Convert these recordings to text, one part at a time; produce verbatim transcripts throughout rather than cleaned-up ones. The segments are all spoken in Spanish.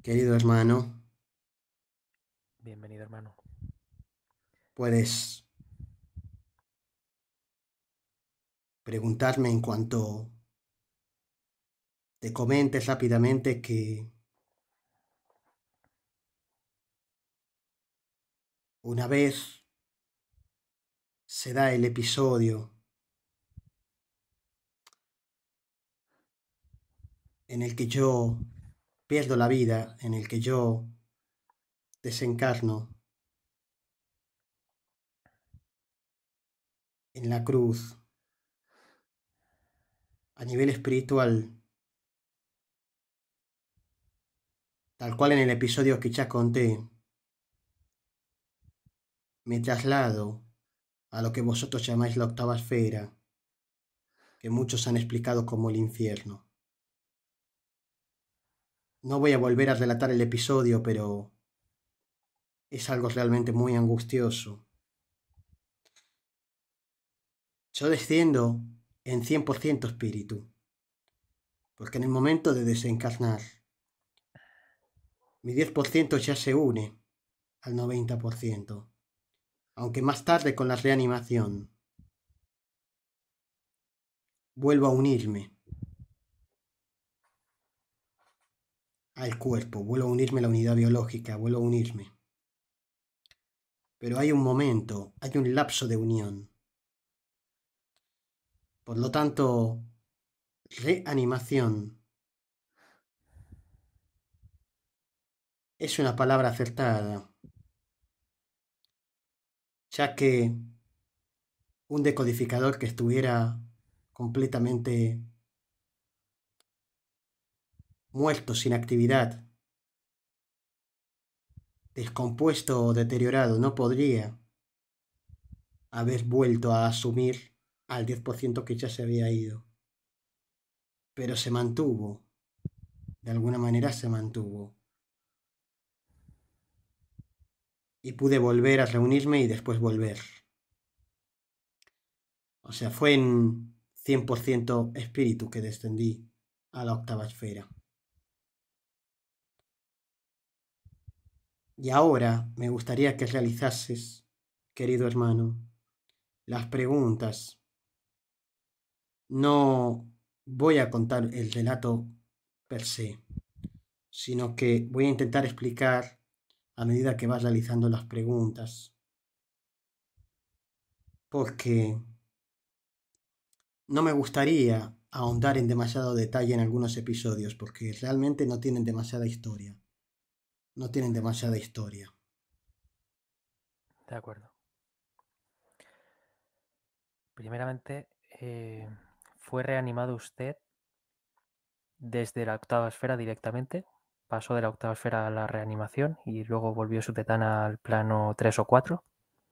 Querido hermano, Bienvenido, hermano. puedes preguntarme en cuanto te comentes rápidamente que una vez se da el episodio en el que yo pierdo la vida, en el que yo desencarno en la cruz a nivel espiritual, tal cual en el episodio que ya conté, me traslado a lo que vosotros llamáis la octava esfera, que muchos han explicado como el infierno. No voy a volver a relatar el episodio, pero es algo realmente muy angustioso. Yo desciendo en cien por ciento espíritu, porque en el momento de desencarnar, mi diez por ciento ya se une al noventa por ciento, aunque más tarde con la reanimación vuelvo a unirme al cuerpo, vuelvo a unirme a la unidad biológica, vuelvo a unirme. Pero hay un momento, hay un lapso de unión. Por lo tanto, reanimación es una palabra acertada, ya que un decodificador que estuviera completamente muerto, sin actividad, descompuesto o deteriorado, no podría haber vuelto a asumir al diez por ciento que ya se había ido. Pero se mantuvo, de alguna manera se mantuvo. Y pude volver a reunirme y después volver. O sea, fue en cien por ciento espíritu que descendí a la octava esfera. Y ahora me gustaría que realizases, querido hermano, las preguntas. No voy a contar el relato per se, sino que voy a intentar explicar a medida que vas realizando las preguntas, porque no me gustaría ahondar en demasiado detalle en algunos episodios, porque realmente no tienen demasiada historia, no tienen demasiada historia. De acuerdo. Primeramente, eh, ¿fue reanimado usted desde la octava esfera directamente? ¿Pasó de la octava esfera a la reanimación y luego volvió su tetana al plano tres o cuatro?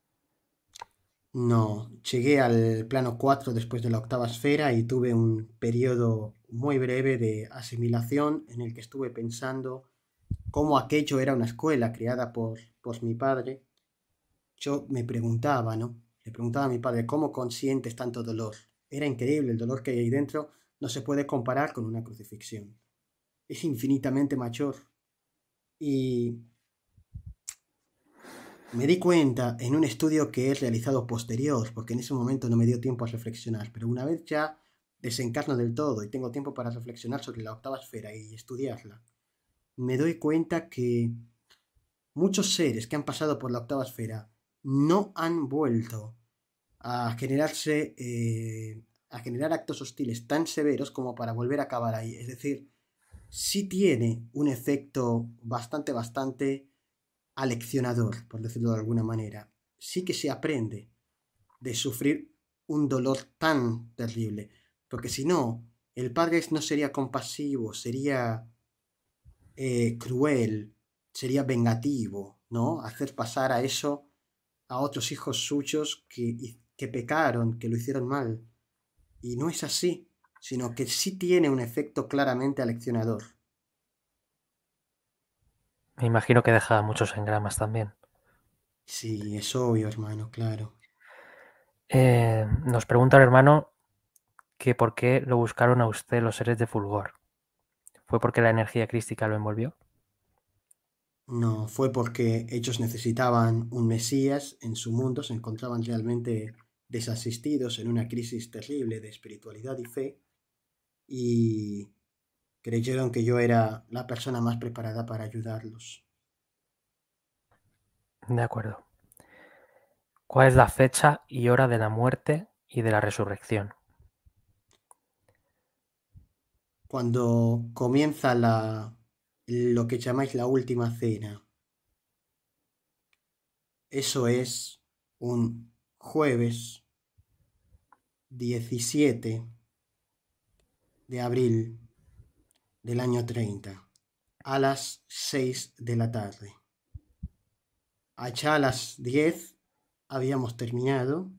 No, llegué al plano cuatro después de la octava esfera y tuve un periodo muy breve de asimilación en el que estuve pensando cómo aquello era una escuela creada por, por mi padre. Yo me preguntaba, ¿no? Le preguntaba a mi padre, ¿cómo consientes tanto dolor? Era increíble, el dolor que hay ahí dentro no se puede comparar con una crucifixión. Es infinitamente mayor. Y me di cuenta en un estudio que he realizado posterior, porque en ese momento no me dio tiempo a reflexionar, pero una vez ya desencarno del todo y tengo tiempo para reflexionar sobre la octava esfera y estudiarla, me doy cuenta que muchos seres que han pasado por la octava esfera no han vuelto a generarse, eh, a generar actos hostiles tan severos como para volver a acabar ahí. Es decir, sí tiene un efecto bastante, bastante aleccionador, por decirlo de alguna manera. Sí que se aprende de sufrir un dolor tan terrible, porque si no, el padre no sería compasivo, sería eh, cruel, sería vengativo, ¿no? Hacer pasar a eso a otros hijos suyos que, que pecaron, que lo hicieron mal. Y no es así, sino que sí tiene un efecto claramente aleccionador. Me imagino que deja muchos engramas también. Sí, es obvio, hermano, claro. Eh, nos pregunta el hermano que por qué lo buscaron a usted los seres de Fulgor. ¿Fue porque la energía crística lo envolvió? No, fue porque ellos necesitaban un Mesías en su mundo, se encontraban realmente desasistidos en una crisis terrible de espiritualidad y fe y creyeron que yo era la persona más preparada para ayudarlos. De acuerdo. ¿Cuál es la fecha y hora de la muerte y de la resurrección? Cuando comienza la, lo que llamáis la última cena, eso es un jueves diecisiete de abril del año treinta a las seis de la tarde. Allá a las diez habíamos terminado.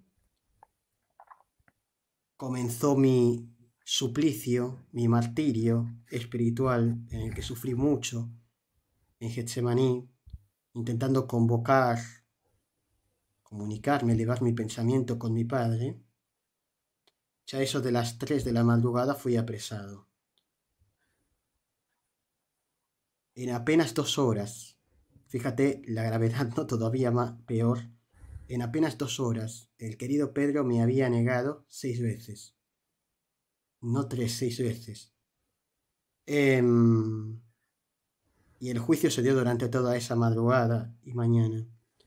Comenzó mi suplicio, mi martirio espiritual en el que sufrí mucho en Getsemaní, intentando convocar, comunicarme, elevar mi pensamiento con mi padre. Ya a eso de las tres de la madrugada fui apresado. En apenas dos horas, fíjate la gravedad, no todavía más peor, en apenas dos horas el querido Pedro me había negado seis veces. No tres, seis veces. Eh, y el juicio se dio durante toda esa madrugada y mañana.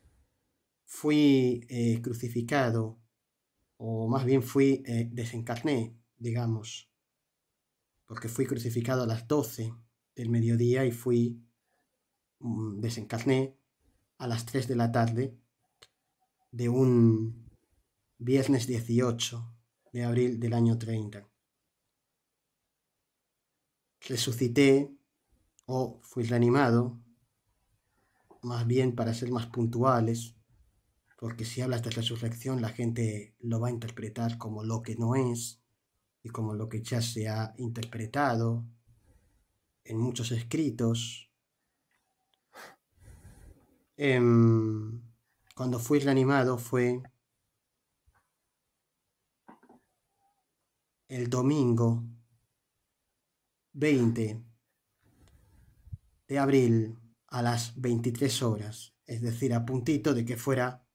Fui eh, crucificado, o más bien fui, eh, desencarné, digamos, porque fui crucificado a las doce del mediodía y fui, mm, desencarné a las tres de la tarde de un viernes dieciocho de abril del año treinta. Resucité o fui reanimado, más bien para ser más puntuales, porque si hablas de resurrección la gente lo va a interpretar como lo que no es y como lo que ya se ha interpretado en muchos escritos. Em, cuando fui reanimado fue el domingo veinte de abril a las veintitrés horas, es decir, a puntito de que fuera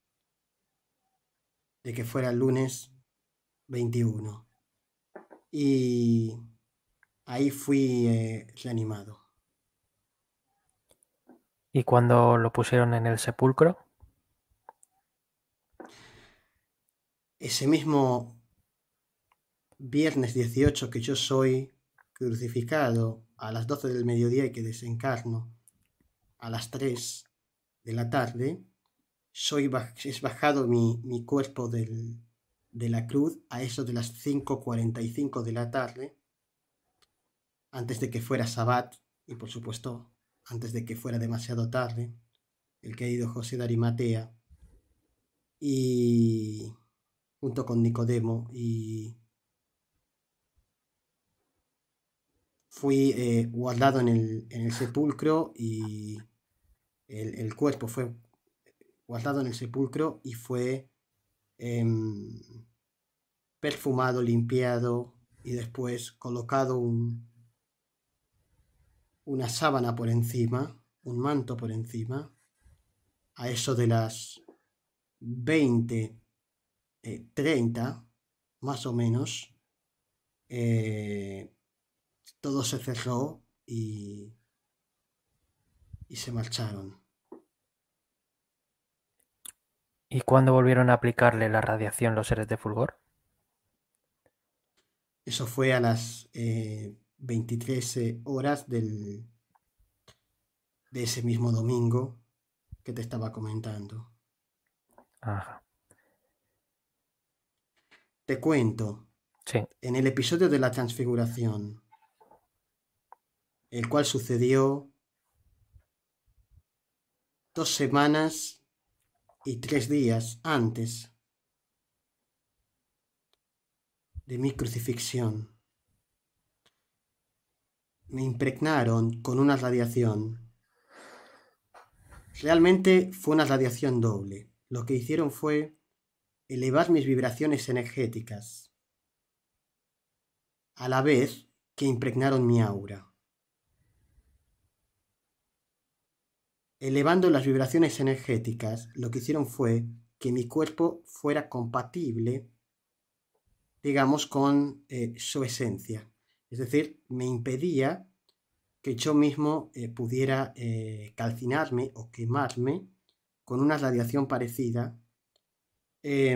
de que fuera el lunes veintiuno. Y ahí fui eh, reanimado. ¿Y cuando lo pusieron en el sepulcro? Ese mismo viernes dieciocho que yo soy crucificado a las doce del mediodía y que desencarno a las tres de la tarde, soy es bajado mi, mi cuerpo del, de la cruz a eso de las cinco cuarenta y cinco de la tarde, antes de que fuera Sabbat y por supuesto antes de que fuera demasiado tarde, el querido José de Arimatea, y junto con Nicodemo, y fui eh, guardado en el, en el sepulcro y el, el, cuerpo fue guardado en el sepulcro y fue eh, perfumado, limpiado y después colocado un, una sábana por encima, un manto por encima, a eso de las veinte, eh, treinta, más o menos, eh, todo se cerró y, y se marcharon. ¿Y cuándo volvieron a aplicarle la radiación los seres de Fulgor? Eso fue a las eh, veintitrés eh, horas del, de ese mismo domingo que te estaba comentando. Ajá. Te cuento, Sí. en el episodio de la transfiguración, el cual sucedió dos semanas y tres días antes de mi crucifixión, me impregnaron con una radiación. Realmente fue una radiación doble. Lo que hicieron fue elevar mis vibraciones energéticas, a la vez que impregnaron mi aura. elevando las vibraciones energéticas, lo que hicieron fue que mi cuerpo fuera compatible, digamos, con eh, su esencia. Es decir, me impedía que yo mismo eh, pudiera eh, calcinarme o quemarme con una radiación parecida, eh,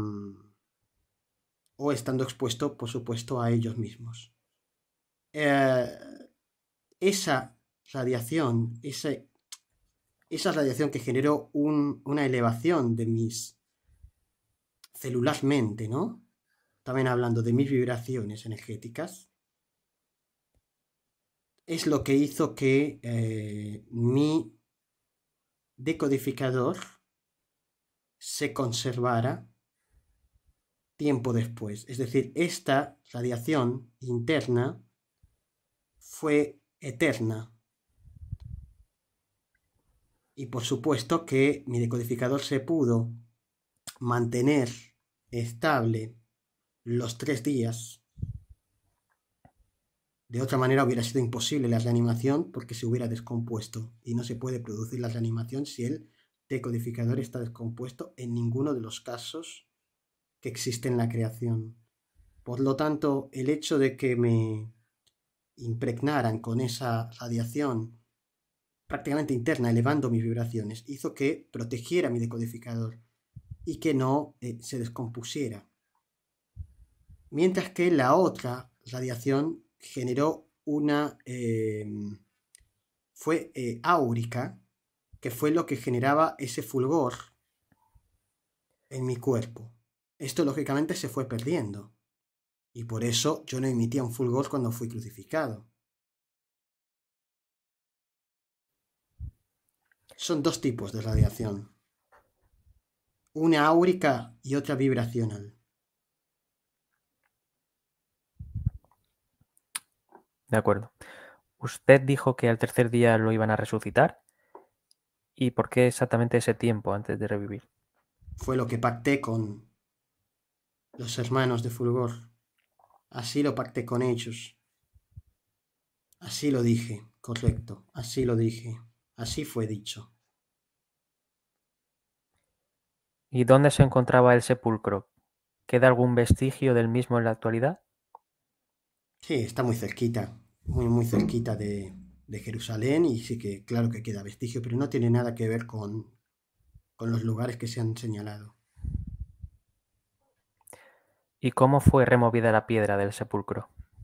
o estando expuesto, por supuesto, a ellos mismos. Eh, esa radiación, ese, esa radiación que generó un, una elevación de mis celularmente, ¿no? También hablando de mis vibraciones energéticas, es lo que hizo que eh, mi decodificador se conservara tiempo después. Es decir, esta radiación interna fue eterna. Y por supuesto que mi decodificador se pudo mantener estable los tres días. De otra manera hubiera sido imposible la reanimación porque se hubiera descompuesto. Y no se puede producir la reanimación si el decodificador está descompuesto en ninguno de los casos que existe en la creación. Por lo tanto, el hecho de que me impregnaran con esa radiación prácticamente interna, elevando mis vibraciones, hizo que protegiera mi decodificador y que no eh, se descompusiera. Mientras que la otra radiación generó una... Eh, fue eh, áurica, que fue lo que generaba ese fulgor en mi cuerpo. Esto lógicamente se fue perdiendo. Y por eso yo no emitía un fulgor cuando fui crucificado. Son dos tipos de radiación. Una áurica y otra vibracional. De acuerdo. Usted dijo que al tercer día lo iban a resucitar. ¿Y por qué exactamente ese tiempo antes de revivir? Fue lo que pacté con los hermanos de Fulgor. Así lo pacté con ellos. Así lo dije, correcto. Así lo dije. Así fue dicho. ¿Y dónde se encontraba el sepulcro? ¿Queda algún vestigio del mismo en la actualidad? Sí, está muy cerquita. Muy, muy cerquita de, de Jerusalén y sí que claro que queda vestigio, pero no tiene nada que ver con, con los lugares que se han señalado. ¿Y cómo fue removida la piedra del sepulcro?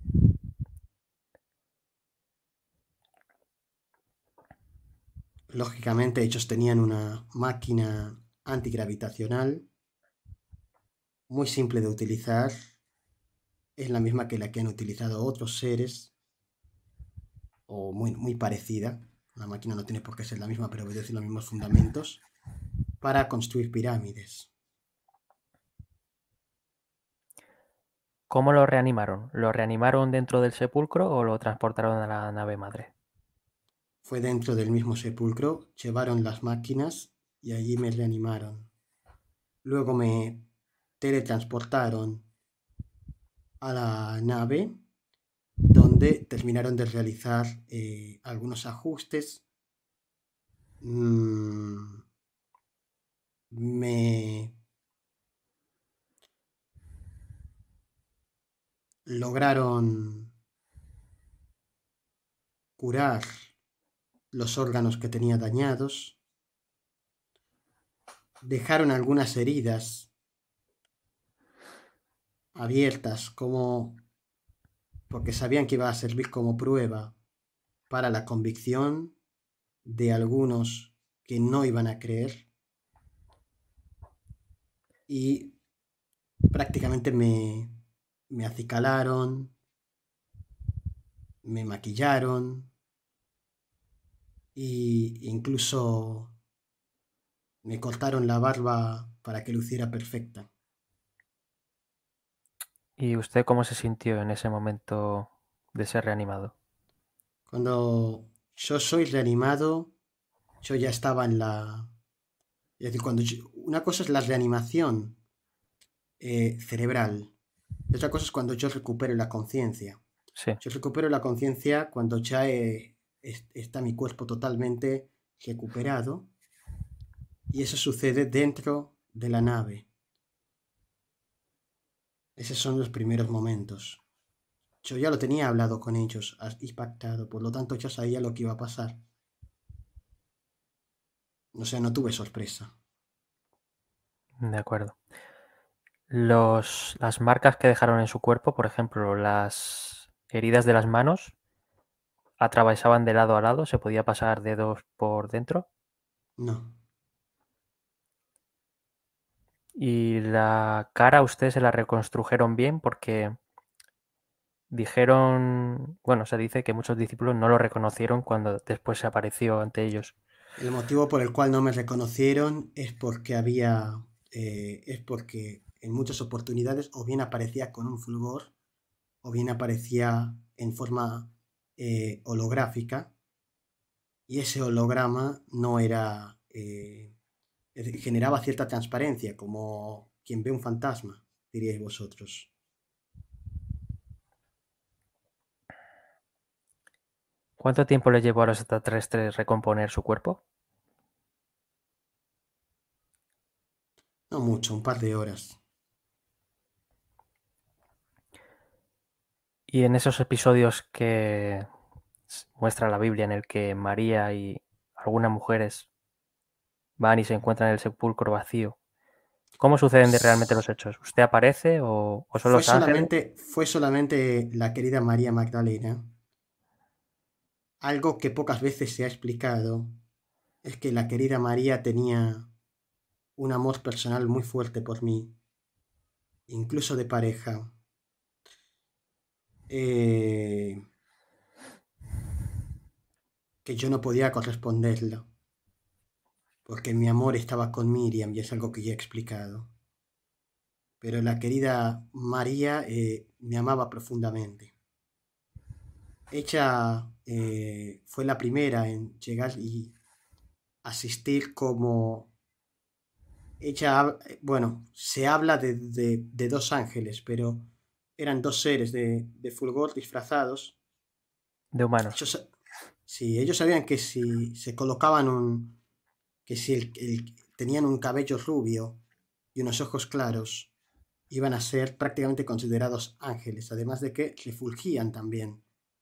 Lógicamente ellos tenían una máquina antigravitacional muy simple de utilizar. Es la misma que la que han utilizado otros seres o muy, muy parecida. La máquina no tiene por qué ser la misma, pero obedece los mismos fundamentos para construir pirámides. ¿Cómo lo reanimaron? ¿Lo reanimaron dentro del sepulcro o lo transportaron a la nave madre? Fue dentro del mismo sepulcro, llevaron las máquinas y allí me reanimaron. Luego me teletransportaron a la nave donde terminaron de realizar eh, algunos ajustes. Mm, me lograron curar los órganos que tenía dañados, dejaron algunas heridas abiertas como porque sabían que iba a servir como prueba para la convicción de algunos que no iban a creer y prácticamente me, me acicalaron, me maquillaron e incluso me cortaron la barba para que luciera perfecta. ¿Y usted cómo se sintió en ese momento de ser reanimado? Cuando yo soy reanimado, yo ya estaba en la... Es decir, cuando yo- una cosa es la reanimación eh, cerebral, y otra cosa es cuando yo recupero la conciencia. Sí. Yo recupero la conciencia cuando ya eh, es- está mi cuerpo totalmente recuperado, y eso sucede dentro de la nave. Esos son los primeros momentos. Yo ya lo tenía hablado con ellos y pactado, por lo tanto yo sabía lo que iba a pasar. O sea, no tuve sorpresa. De acuerdo. Los, las marcas que dejaron en su cuerpo, por ejemplo, las heridas de las manos, atravesaban de lado a lado, se podía pasar dedos por dentro. No. Y la cara ustedes se la reconstrujeron bien porque dijeron, bueno, se dice que muchos discípulos no lo reconocieron cuando después se apareció ante ellos. El motivo por el cual no me reconocieron es porque había, eh, es porque en muchas oportunidades o bien aparecía con un fulgor o bien aparecía en forma eh, holográfica, y ese holograma no era, eh, generaba cierta transparencia, como quien ve un fantasma, diríais vosotros. ¿Cuánto tiempo les llevó a los extraterrestres recomponer su cuerpo? No mucho, un par de horas. Y en esos episodios que muestra la Biblia en el que María y algunas mujeres van y se encuentran el sepulcro vacío, ¿cómo suceden de realmente los hechos? ¿Usted aparece o, o son Fue los ángeles? solamente, fue solamente la querida María Magdalena. Algo que pocas veces se ha explicado es que la querida María tenía un amor personal muy fuerte por mí, incluso de pareja. Eh, que yo no podía corresponderlo, porque mi amor estaba con Miriam y es algo que ya he explicado. Pero la querida María eh, me amaba profundamente. Ella eh, fue la primera en llegar y asistir como... Ella, bueno, se habla de, de, de dos ángeles, pero eran dos seres de, de fulgor disfrazados. De humanos. Ellos, sí, ellos sabían que si se colocaban un... que si el, el- tenían un cabello rubio y unos ojos claros, iban a ser prácticamente considerados ángeles, además de que refulgían también.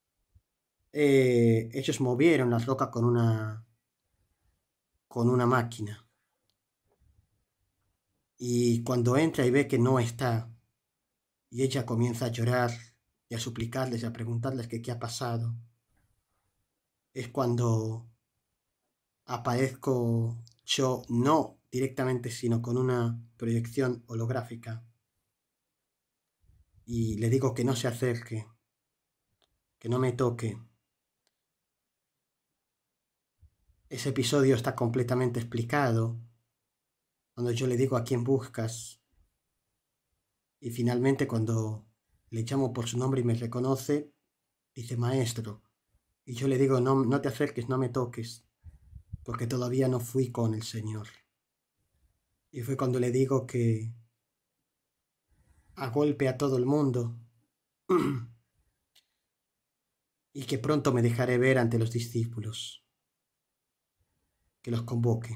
Eh, ellos movieron la roca con una, con una máquina. Y cuando entra y ve que no está, y ella comienza a llorar y a suplicarles y a preguntarles que qué ha pasado, es cuando aparezco yo, no directamente, sino con una proyección holográfica, y le digo que no se acerque, que no me toque. Ese episodio está completamente explicado, cuando yo le digo a quién buscas, y finalmente cuando le llamo por su nombre y me reconoce, dice maestro, y yo le digo no, no te acerques, no me toques, porque todavía no fui con el Señor. Y fue cuando le digo que a golpe a todo el mundo y que pronto me dejaré ver ante los discípulos, que los convoque.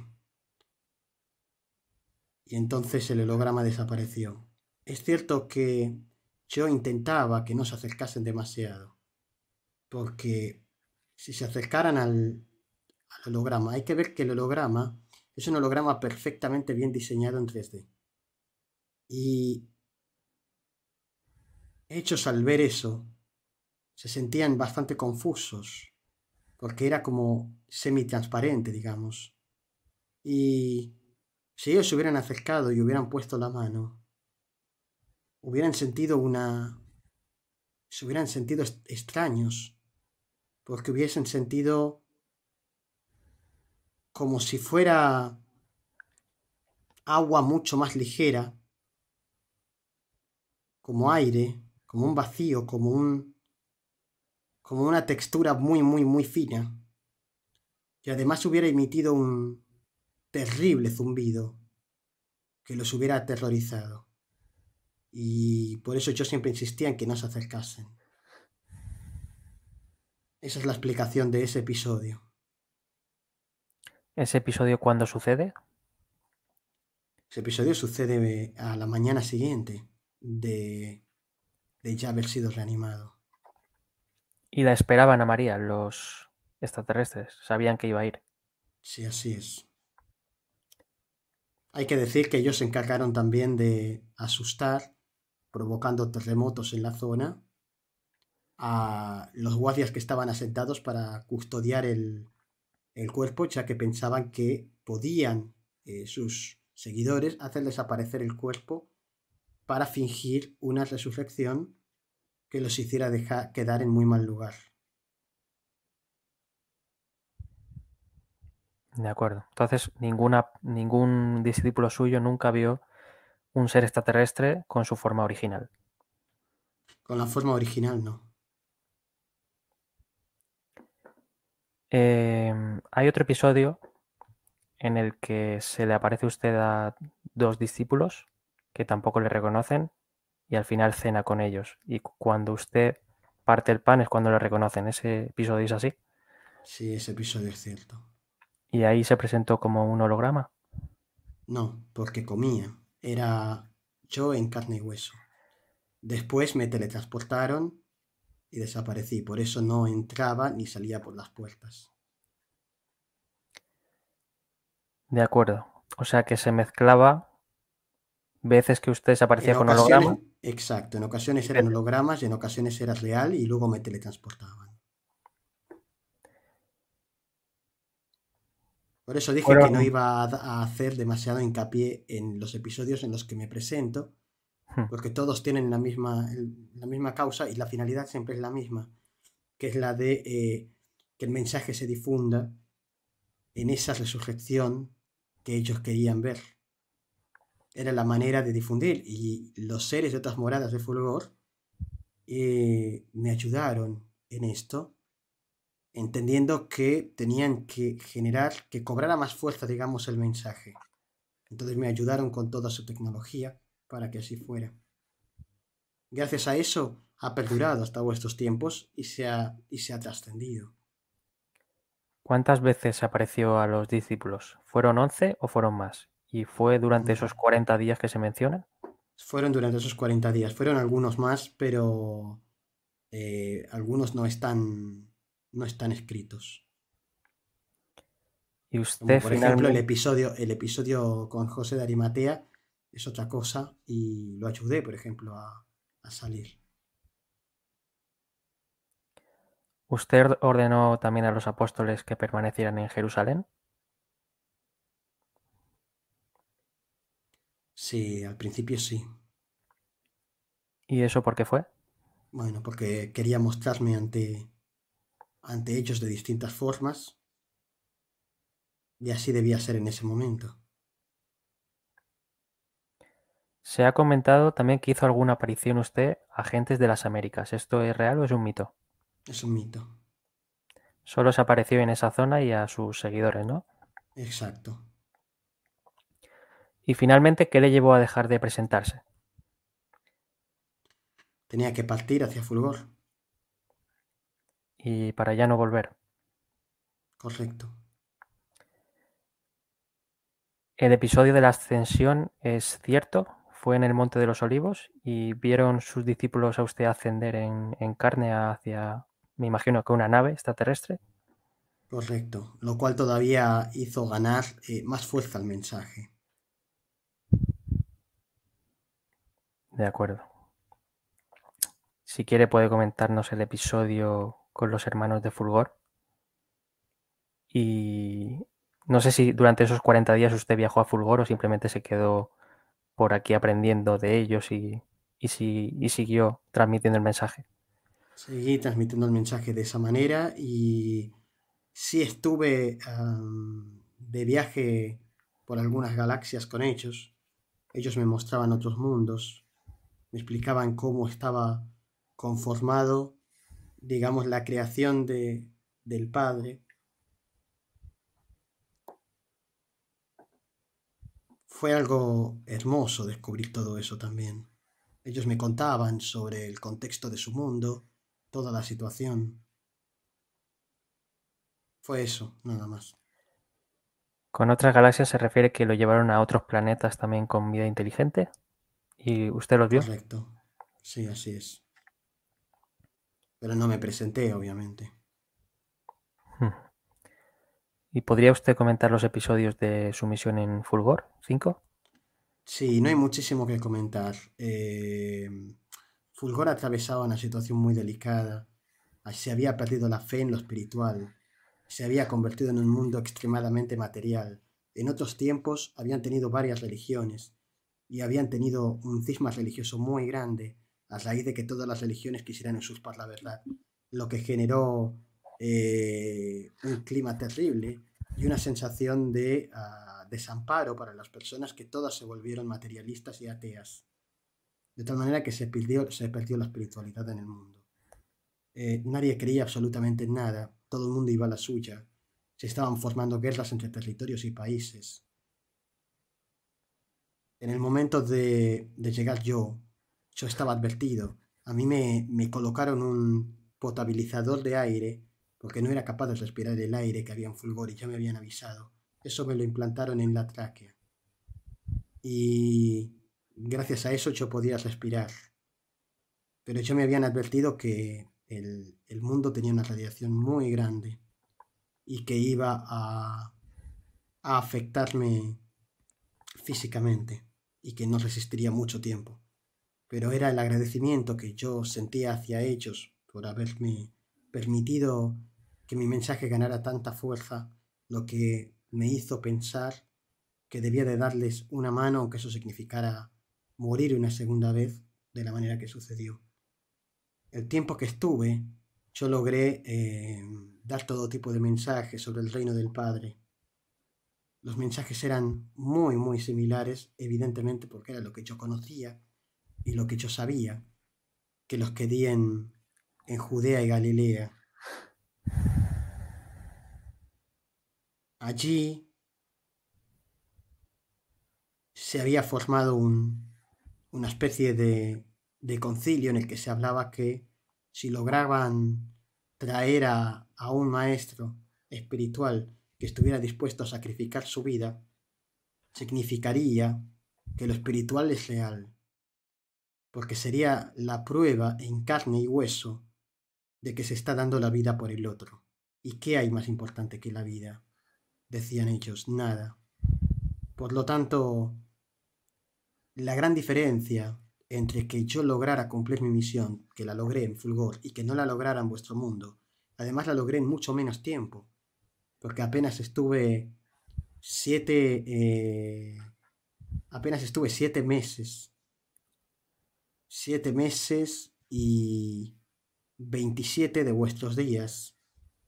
Y entonces el holograma desapareció. Es cierto que yo intentaba que no se acercasen demasiado, porque si se acercaran al, al holograma, hay que ver que el holograma es un holograma perfectamente bien diseñado en tres D. Y ellos al ver eso se sentían bastante confusos, porque era como semi-transparente, digamos. Y si ellos se hubieran acercado y hubieran puesto la mano, hubieran sentido una... se hubieran sentido est- extraños, porque hubiesen sentido como si fuera agua mucho más ligera, como aire, como un vacío, como un... como una textura muy, muy, muy fina. Y además hubiera emitido un terrible zumbido que los hubiera aterrorizado. Y por eso yo siempre insistía en que no se acercasen. Esa es la explicación de ese episodio. ¿Ese episodio cuándo sucede? Ese episodio sucede a la mañana siguiente de, de ya haber sido reanimado. Y la esperaban a María, los extraterrestres. Sabían que iba a ir. Sí, así es. Hay que decir que ellos se encargaron también de asustar, provocando terremotos en la zona, a los guardias que estaban asentados para custodiar el, el cuerpo, ya que pensaban que podían eh, sus seguidores hacer desaparecer el cuerpo para fingir una resurrección que los hiciera dejar, quedar en muy mal lugar. De acuerdo. Entonces, ninguna, ningún discípulo suyo nunca vio un ser extraterrestre con su forma original. Con la forma original, no. Eh, hay otro episodio en el que se le aparece usted a dos discípulos que tampoco le reconocen y al final cena con ellos. Y cuando usted parte el pan es cuando le reconocen. Ese episodio es así. Sí, ese episodio es cierto. Y ahí se presentó como un holograma. No, porque comía. Era yo en carne y hueso. Después me teletransportaron y desaparecí. Por eso no entraba ni salía por las puertas. De acuerdo. O sea que se mezclaba veces que usted se En aparecía con ocasiones, holograma exacto, en ocasiones y eran veces. hologramas y en ocasiones era real y luego me teletransportaban. Por eso dije que no Fueron. iba a hacer demasiado hincapié en los episodios en los que me presento, Hmm. porque todos tienen la misma, la misma causa y la finalidad siempre es la misma, que es la de eh, que el mensaje se difunda en esa resurrección que ellos querían ver. Era la manera de difundir y los seres de otras moradas de Fulgor eh, me ayudaron en esto, entendiendo que tenían que generar, que cobrara más fuerza, digamos, el mensaje. Entonces me ayudaron con toda su tecnología para que así fuera. Gracias a eso ha perdurado hasta vuestros tiempos y se ha, y se ha trascendido. ¿Cuántas veces se apareció a los discípulos? ¿Fueron once o fueron más? ¿Y fue durante Mm, esos cuarenta días que se mencionan? Fueron durante esos cuarenta días, fueron algunos más, pero eh, algunos no están, no están escritos. Y Como usted por ejemplo el finalmente, episodio, el episodio con José de Arimatea es otra cosa y lo ayudé, por ejemplo, a, a salir. usted ordenó también a los apóstoles que permanecieran en Jerusalén. Sí, al principio sí. ¿Y eso por qué fue? Bueno, porque quería mostrarme ante, ante ellos de distintas formas y así debía ser en ese momento. Se ha comentado también que hizo alguna aparición usted a agentes de las Américas. ¿Esto es real o es un mito? Es un mito. Solo se apareció en esa zona y a sus seguidores, ¿no? Exacto. Y finalmente, ¿qué le llevó a dejar de presentarse? Tenía que partir hacia Fulgor. Y para ya no volver. Correcto. El episodio de la ascensión es cierto, fue en el Monte de los Olivos y vieron sus discípulos a usted ascender en, en carne hacia, me imagino que una nave extraterrestre. Correcto. Lo cual todavía hizo ganar eh, más fuerza al mensaje. De acuerdo. Si quiere puede comentarnos el episodio con los hermanos de Fulgor. Y no sé si durante esos cuarenta días usted viajó a Fulgor o simplemente se quedó por aquí aprendiendo de ellos y, y, si, y siguió transmitiendo el mensaje. Seguí transmitiendo el mensaje de esa manera y sí estuve um, de viaje por algunas galaxias con ellos. Ellos me mostraban otros mundos, me explicaban cómo estaba conformado, digamos, la creación de, del Padre. Fue algo hermoso descubrir todo eso también. Ellos me contaban sobre el contexto de su mundo, toda la situación. Fue eso, nada más. Con otras galaxias se refiere que lo llevaron a otros planetas también con vida inteligente. ¿Y usted los vio? Correcto. Sí, así es. Pero no me presenté, obviamente. Hmm. ¿Y podría usted comentar los episodios de su misión en Fulgor cinco? Sí, no hay muchísimo que comentar. Eh, Fulgor atravesaba una situación muy delicada. Se había perdido la fe en lo espiritual. Se había convertido en un mundo extremadamente material. En otros tiempos habían tenido varias religiones y habían tenido un cisma religioso muy grande a raíz de que todas las religiones quisieran usurpar la verdad, lo que generó eh, un clima terrible y una sensación de uh, desamparo para las personas, que todas se volvieron materialistas y ateas, de tal manera que se perdió, se perdió la espiritualidad en el mundo. Eh, nadie creía absolutamente en nada, todo el mundo iba a la suya, se estaban formando guerras entre territorios y países. En el momento de, de llegar yo, yo estaba advertido. A mí me, me colocaron un potabilizador de aire porque no era capaz de respirar el aire que había en Fulgor y ya me habían avisado. Eso me lo implantaron en la tráquea. Y gracias a eso yo podía respirar. Pero ya me habían advertido que el, el mundo tenía una radiación muy grande y que iba a, a afectarme físicamente y que no resistiría mucho tiempo. Pero era el agradecimiento que yo sentía hacia ellos por haberme permitido que mi mensaje ganara tanta fuerza, lo que me hizo pensar que debía de darles una mano, aunque eso significara morir una segunda vez de la manera que sucedió. El tiempo que estuve, yo logré eh, dar todo tipo de mensajes sobre el reino del Padre. Los mensajes eran muy, muy similares, evidentemente porque era lo que yo conocía y lo que yo sabía, que los que di en, en Judea y Galilea. Allí se había formado un, una especie de, de concilio en el que se hablaba que si lograban traer a, a un maestro espiritual que estuviera dispuesto a sacrificar su vida, significaría que lo espiritual es real, porque sería la prueba en carne y hueso de que se está dando la vida por el otro. ¿Y qué hay más importante que la vida? Decían ellos, nada. Por lo tanto, la gran diferencia entre que yo lograra cumplir mi misión, que la logré en Fulgor, y que no la lograra en vuestro mundo, además la logré en mucho menos tiempo, porque apenas estuve siete, eh, apenas estuve siete meses, siete meses y veintisiete de vuestros días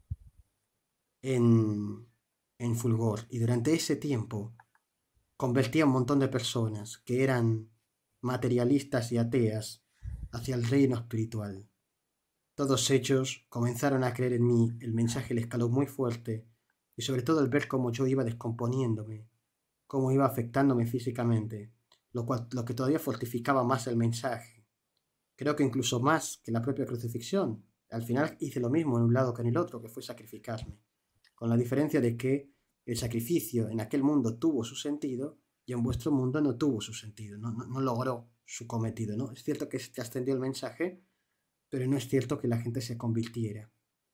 en, en Fulgor, y durante ese tiempo convertía a un montón de personas que eran materialistas y ateas hacia el reino espiritual. Todos ellos comenzaron a creer en mí, el mensaje les caló muy fuerte, y sobre todo el ver cómo yo iba descomponiéndome, cómo iba afectándome físicamente, lo, cual, lo que todavía fortificaba más el mensaje. Creo que incluso más que la propia crucifixión. Al final hice lo mismo en un lado que en el otro, que fue sacrificarme, con la diferencia de que el sacrificio en aquel mundo tuvo su sentido y en vuestro mundo no tuvo su sentido, no, no, no logró su cometido, ¿no? Es cierto que se trascendió el mensaje, pero no es cierto que la gente se convirtiera.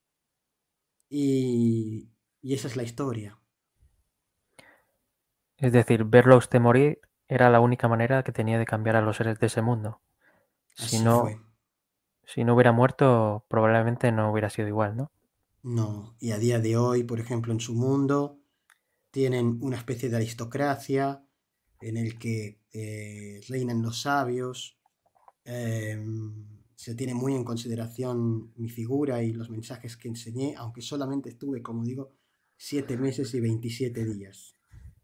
Y, y esa es la historia. Es decir, verlo a usted morir era la única manera que tenía de cambiar a los seres de ese mundo. Si Así fue. no, si no hubiera muerto, probablemente no hubiera sido igual, ¿no? No, y a día de hoy, por ejemplo, en su mundo, tienen una especie de aristocracia en el que eh, reinan los sabios. Eh, se tiene muy en consideración mi figura y los mensajes que enseñé, aunque solamente estuve, como digo, siete meses y veintisiete días.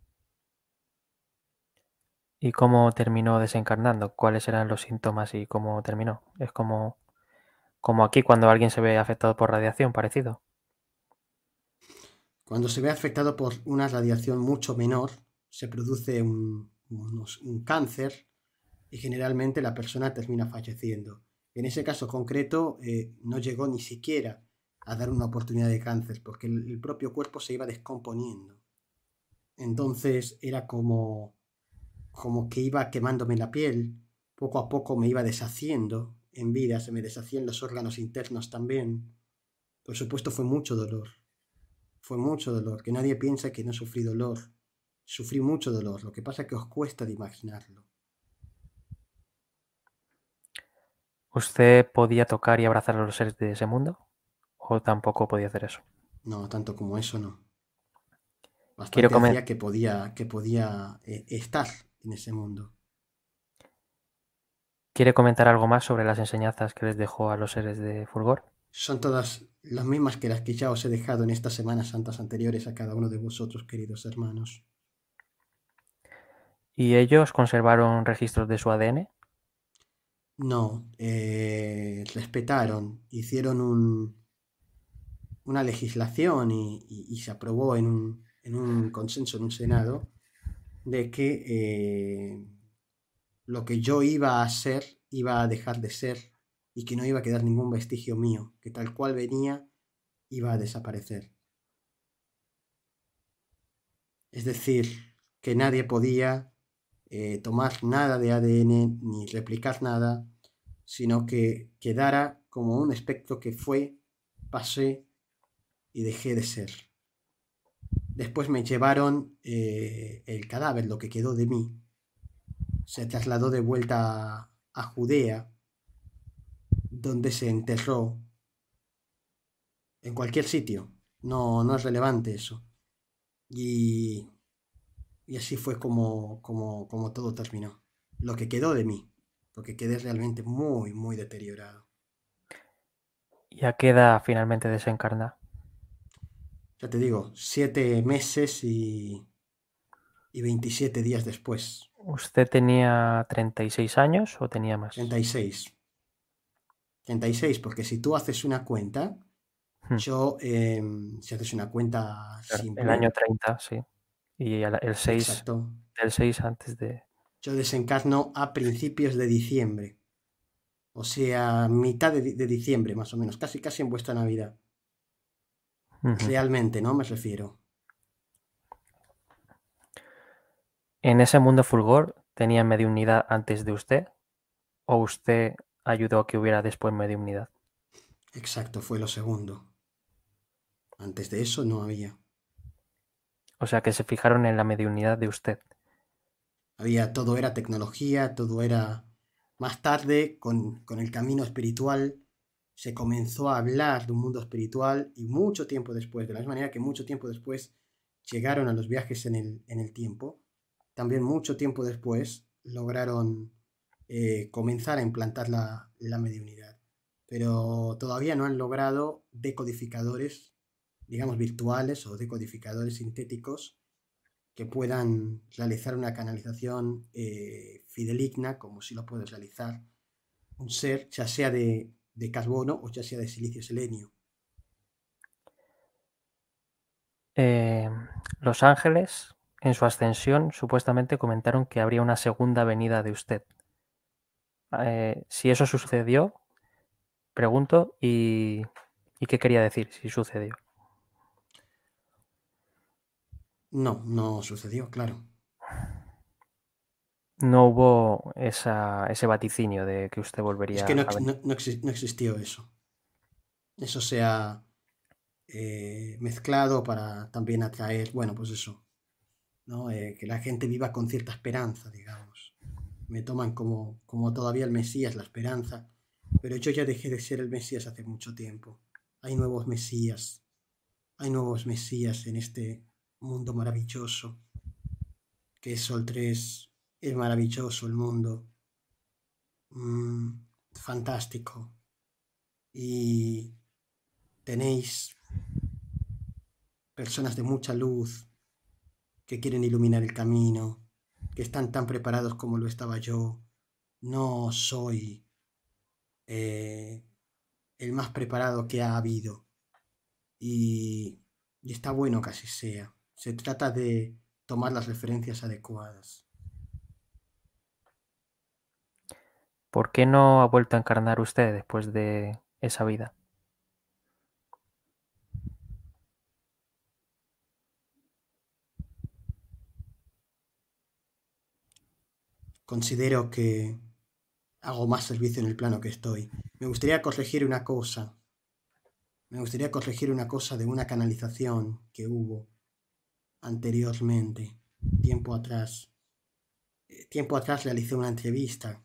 ¿Y cómo terminó desencarnando? ¿Cuáles eran los síntomas y cómo terminó? Es como, como aquí cuando alguien se ve afectado por radiación, parecido. Cuando se ve afectado por una radiación mucho menor, se produce un, unos- un cáncer y generalmente la persona termina falleciendo. En ese caso concreto, eh, no llegó ni siquiera a dar una oportunidad de cáncer porque el, el propio cuerpo se iba descomponiendo. Entonces era como, como que iba quemándome la piel, poco a poco me iba deshaciendo en vida, se me deshacían los órganos internos también. Por supuesto fue mucho dolor, fue mucho dolor, que nadie piensa que no sufrí dolor. Sufrí mucho dolor, lo que pasa es que os cuesta de imaginarlo. ¿Usted podía tocar y abrazar a los seres de ese mundo? ¿O tampoco podía hacer eso? No, tanto como eso no. Quiero Bastante comen- hacía que podía, que podía eh, estar en ese mundo. ¿Quiere comentar algo más sobre las enseñanzas que les dejó a los seres de Fulgor? Son todas las mismas que las que ya os he dejado en estas Semanas Santas anteriores a cada uno de vosotros, queridos hermanos. ¿Y ellos conservaron registros de su A D N? No, eh, respetaron, hicieron un, una legislación y, y- y se aprobó en un, en un consenso en un Senado de que eh, lo que yo iba a ser iba a dejar de ser y que no iba a quedar ningún vestigio mío, que tal cual venía iba a desaparecer. Es decir, que nadie podía eh, tomar nada de A D N ni replicar nada, sino que quedara como un espectro que fue, pasé y dejé de ser. Después me llevaron eh, el cadáver, lo que quedó de mí. Se trasladó de vuelta a, a Judea, donde se enterró en cualquier sitio. No, no es relevante eso. Y, y así fue como, como, como todo terminó. Lo que quedó de mí, porque quedé realmente muy, muy deteriorado. ¿Y a qué edad finalmente desencarna? Ya te digo, siete meses y, y veintisiete días después. ¿Usted tenía treinta y seis años o tenía más? treinta y seis. treinta y seis, porque si tú haces una cuenta, Hmm, yo, eh, si haces una cuenta claro, el año simple, treinta, sí. Y el el seis, exacto, del seis antes de... yo desencarno a principios de diciembre. O sea, mitad de, de diciembre, más o menos, casi casi en vuestra Navidad. Ujú. Realmente, ¿no? Me refiero. ¿En ese mundo Fulgor tenía mediunidad antes de usted? ¿O usted ayudó a que hubiera después mediunidad? Exacto, fue lo segundo. Antes de eso no había. O sea que se fijaron en la mediunidad de usted. Había, todo era tecnología, todo era... Más tarde, con, con el camino espiritual, se comenzó a hablar de un mundo espiritual y mucho tiempo después, de la misma manera que mucho tiempo después llegaron a los viajes en el, en el tiempo, también mucho tiempo después lograron eh, comenzar a implantar la, la mediunidad. Pero todavía no han logrado decodificadores, digamos, virtuales o decodificadores sintéticos que puedan realizar una canalización eh, fideligna, como si lo puede realizar un ser, ya sea de, de carbono o ya sea de silicio selenio. Eh, los ángeles, en su ascensión, supuestamente comentaron que habría una segunda venida de usted. Eh, si eso sucedió, pregunto, y, ¿y qué quería decir si sucedió? No, no sucedió, claro. No hubo esa, ese vaticinio de que usted Es volvería que no, a venir. no, no, exi- no existió eso. Eso se ha eh, mezclado para también atraer, bueno, pues eso, ¿no? Eh, que la gente viva con cierta esperanza, digamos. Me toman como, como todavía el Mesías, la esperanza, pero yo ya dejé de ser el Mesías hace mucho tiempo. Hay nuevos Mesías, hay nuevos Mesías en este mundo maravilloso, que es Sol tres, es maravilloso el mundo, mm, fantástico, y tenéis personas de mucha luz que quieren iluminar el camino, que están tan preparados como lo estaba yo. No soy eh, el más preparado que ha habido y, y está bueno que así sea. Se trata de tomar las referencias adecuadas. ¿Por qué no ha vuelto a encarnar usted después de esa vida? considero que hago más servicio en el plano que estoy. Me gustaría corregir una cosa. Me gustaría corregir una cosa de una canalización que hubo anteriormente, tiempo atrás. Eh, Tiempo atrás realicé una entrevista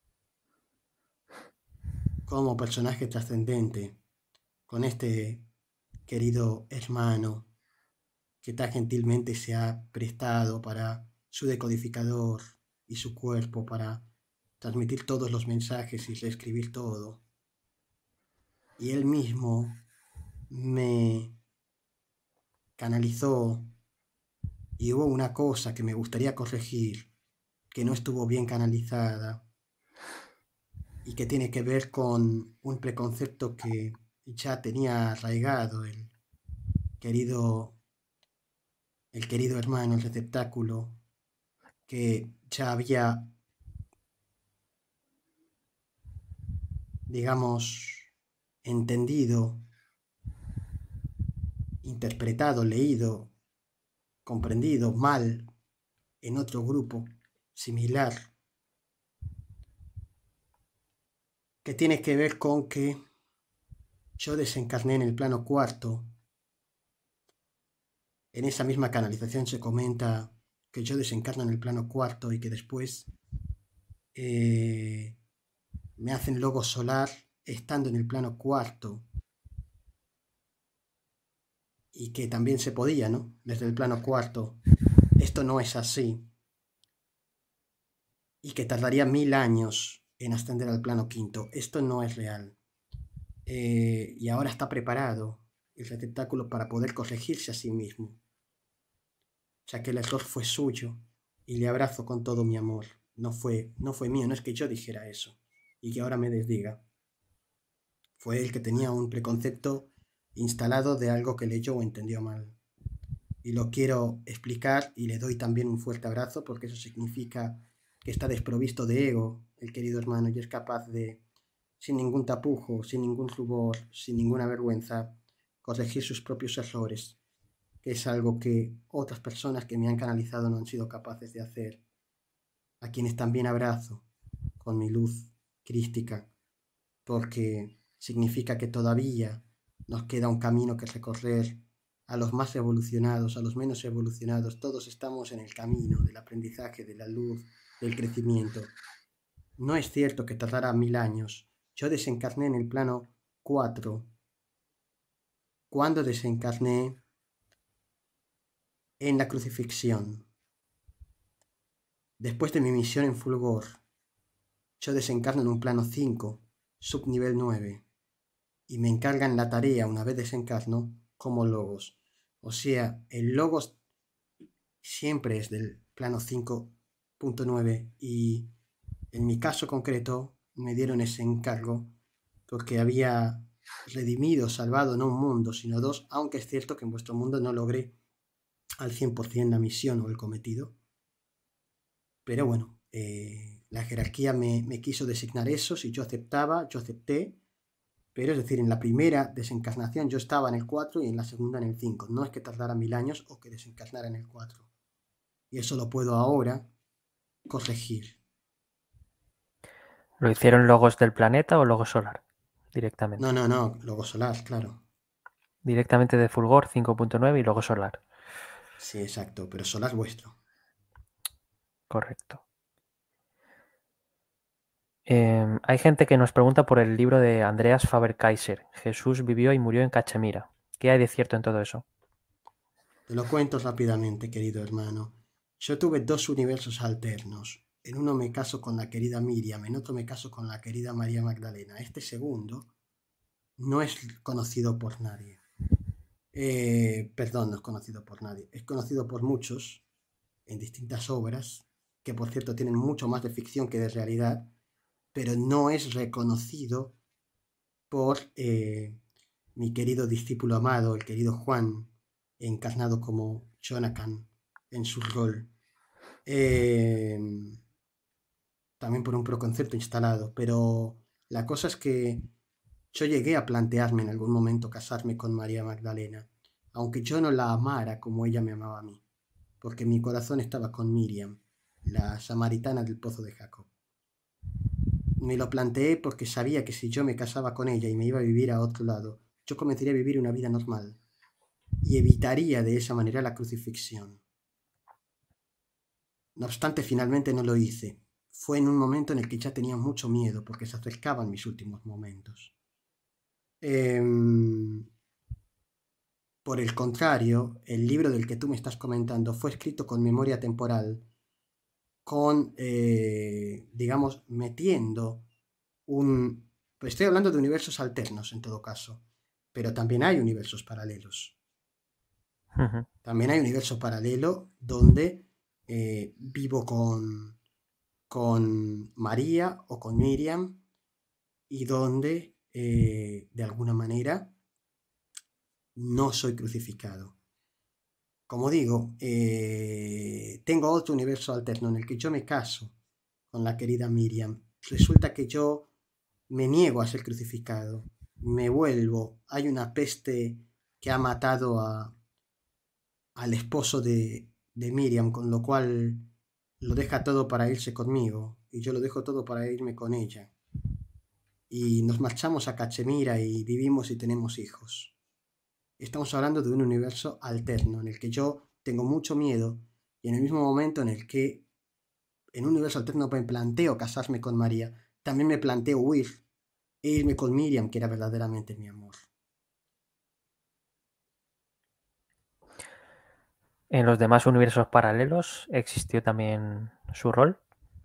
como personaje trascendente con este querido hermano que tan gentilmente se ha prestado para su decodificador y su cuerpo para transmitir todos los mensajes y reescribir todo. Y él mismo me canalizó y hubo una cosa que me gustaría corregir, que no estuvo bien canalizada y que tiene que ver con un preconcepto que ya tenía arraigado el querido, el querido hermano, el receptáculo, que ya había, digamos, entendido, interpretado, leído, comprendido mal en otro grupo similar, que tiene que ver con que yo desencarné en el plano cuarto. En esa misma canalización se comenta que yo desencarno en el plano cuarto y que después eh, me hacen logo solar estando en el plano cuarto y que también se podía, ¿no? Desde el plano cuarto. Esto no es así y que tardaría mil años en ascender al plano quinto. Esto no es real. Eh, y ahora está preparado el receptáculo para poder corregirse a sí mismo, ya que el error fue suyo y le abrazo con todo mi amor. No fue, no fue mío, no es que yo dijera eso y que ahora me desdiga. Fue él que tenía un preconcepto instalado de algo que leyó o entendió mal. Y lo quiero explicar y le doy también un fuerte abrazo porque eso significa que está desprovisto de ego, el querido hermano, y es capaz de, sin ningún tapujo, sin ningún rubor, sin ninguna vergüenza, corregir sus propios errores, que es algo que otras personas que me han canalizado no han sido capaces de hacer, a quienes también abrazo con mi luz crística, porque significa que todavía nos queda un camino que recorrer. A los más evolucionados, a los menos evolucionados, todos estamos en el camino del aprendizaje, de la luz, del crecimiento. No es cierto que tardara mil años. Yo desencarné en el plano cuatro. Cuando desencarné en la crucifixión. Después de mi misión en Fulgor, yo desencarno en un plano cinco, subnivel nueve, y me encargan la tarea, una vez desencarno, como logos. O sea, el logos siempre es del plano cinco punto nueve y en mi caso concreto me dieron ese encargo porque había redimido, salvado no un mundo, sino dos, aunque es cierto que en vuestro mundo no logré al cien por ciento la misión o el cometido. Pero bueno, eh, la jerarquía me, me quiso designar eso, si yo aceptaba, yo acepté. Pero es decir, en la primera desencarnación yo estaba en el cuatro y en la segunda en el cinco. No es que tardara mil años o que desencarnara en el cuatro. Y eso lo puedo ahora corregir. ¿Lo hicieron logos del planeta o logos solar? Directamente. No, no, no, logo solar, claro. Directamente de Fulgor cinco punto nueve y logo solar. Sí, exacto, pero solar vuestro. Correcto. Eh, hay gente que nos pregunta por el libro de Andreas Faber-Kaiser, Jesús vivió y murió en Cachemira. ¿Qué hay de cierto en todo eso? Te lo cuento rápidamente, querido hermano. Yo tuve dos universos alternos. En uno me caso con la querida Miriam, en otro me caso con la querida María Magdalena. Este segundo no es conocido por nadie. Eh, perdón, no es conocido por nadie. Es conocido por muchos en distintas obras, que por cierto tienen mucho más de ficción que de realidad, pero no es reconocido por eh, mi querido discípulo amado, el querido Juan, encarnado como Jonathan en su rol. Eh, también por un preconcepto instalado, pero la cosa es que yo llegué a plantearme en algún momento casarme con María Magdalena, aunque yo no la amara como ella me amaba a mí, porque mi corazón estaba con Miriam. la samaritana del pozo de Jacob. Me lo planteé porque sabía que si yo me casaba con ella y me iba a vivir a otro lado, yo comenzaría a vivir una vida normal y evitaría de esa manera la crucifixión. No obstante, finalmente no lo hice. Fue en un momento en el que ya tenía mucho miedo porque se acercaban mis últimos momentos. Eh, por el contrario, el libro del que tú me estás comentando fue escrito con memoria temporal, con, eh, digamos, metiendo un... Pues estoy hablando de universos alternos en todo caso, pero también hay universos paralelos. Ujú. También hay universo paralelo donde eh, vivo con, con María o con Miriam y donde eh, de alguna manera no soy crucificado. Como digo, eh, tengo otro universo alterno en el que yo me caso con la querida Miriam. Resulta que yo me niego a ser crucificado, me vuelvo, hay una peste que ha matado a, al esposo de, de Miriam, con lo cual lo deja todo para irse conmigo y yo lo dejo todo para irme con ella. Y nos marchamos a Cachemira y vivimos y tenemos hijos. Estamos hablando de un universo alterno en el que yo tengo mucho miedo y en el mismo momento en el que en un universo alterno me planteo casarme con María, también me planteo huir e irme con Miriam, que era verdaderamente mi amor. En los demás universos paralelos existió también su rol.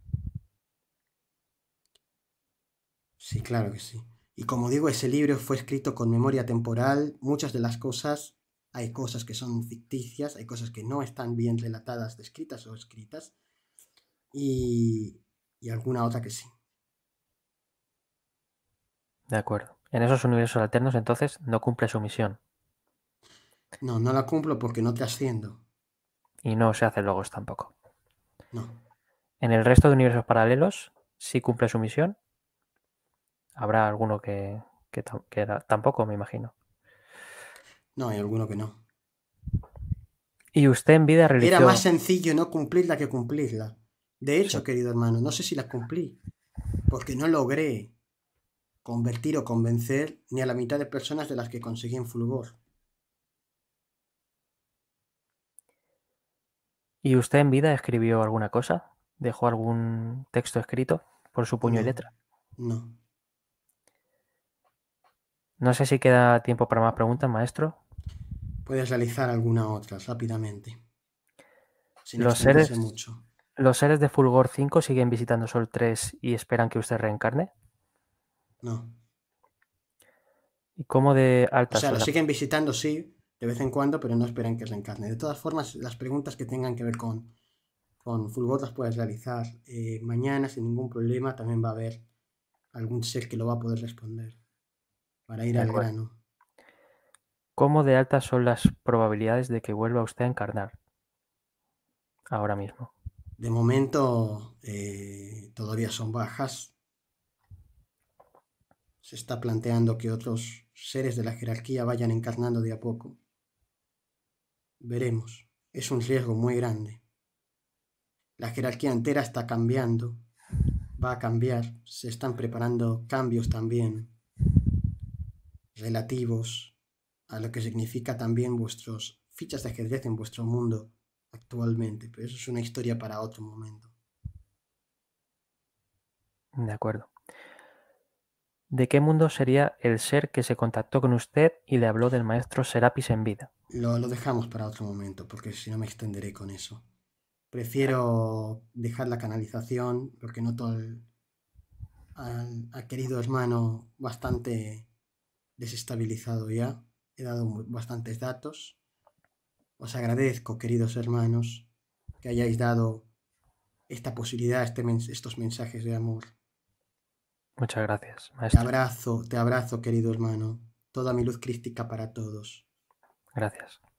Sí, claro que sí. Y como digo, ese libro fue escrito con memoria temporal. Muchas de las cosas, hay cosas que son ficticias, hay cosas que no están bien relatadas, descritas o escritas, y, y alguna otra que sí. De acuerdo. En esos universos alternos, entonces, no cumple su misión. No, no la cumplo porque no trasciendo. Y no se hace logos tampoco. No, En el resto de universos paralelos, sí cumple su misión. Habrá alguno que, que, tam- que era- tampoco, me imagino. no, hay alguno que no. Y usted en vida Era más realizó... sencillo no cumplirla que cumplirla. De Sí. hecho, querido hermano, no sé si la cumplí, porque no logré convertir o convencer ni a la mitad de personas de las que conseguí en Fulgor. ¿Y usted en vida escribió alguna cosa? ¿Dejó algún texto escrito por su puño y No, letra? no. No sé si queda tiempo para más preguntas, maestro. Puedes realizar alguna otra rápidamente, sin ¿Los extenderse seres, mucho. los seres de Fulgor cinco siguen visitando Sol tres y esperan que usted reencarne? No. ¿Y cómo de O altas sea, son lo las... siguen visitando, sí, de vez en cuando, pero no esperan que reencarne. De todas formas, las preguntas que tengan que ver con, con Fulgor las puedes realizar eh, mañana sin ningún problema. También va a haber algún ser que lo va a poder responder para ir De al acuerdo. grano. ¿Cómo de altas son las probabilidades de que vuelva usted a encarnar ahora mismo? De momento, eh, todavía son bajas. Se está planteando que otros seres de la jerarquía vayan encarnando de a poco. Veremos. Es un riesgo muy grande. La jerarquía entera está cambiando, va a cambiar, se están preparando cambios también relativos a lo que significa también vuestras fichas de ajedrez en vuestro mundo actualmente, pero eso es una historia para otro momento. De acuerdo. ¿De qué mundo sería el ser que se contactó con usted y le habló del maestro Serapis en vida? Lo, lo dejamos para otro momento, porque si no me extenderé con eso. De acuerdo. Prefiero dejar la canalización, porque noto al, al, al querido hermano bastante desestabilizado ya. He dado bastantes datos. Os agradezco, queridos hermanos, que hayáis dado esta posibilidad, este mens estos mensajes de amor. Muchas gracias, Te maestro. abrazo, te abrazo, querido hermano. Toda mi luz crística para todos. Gracias.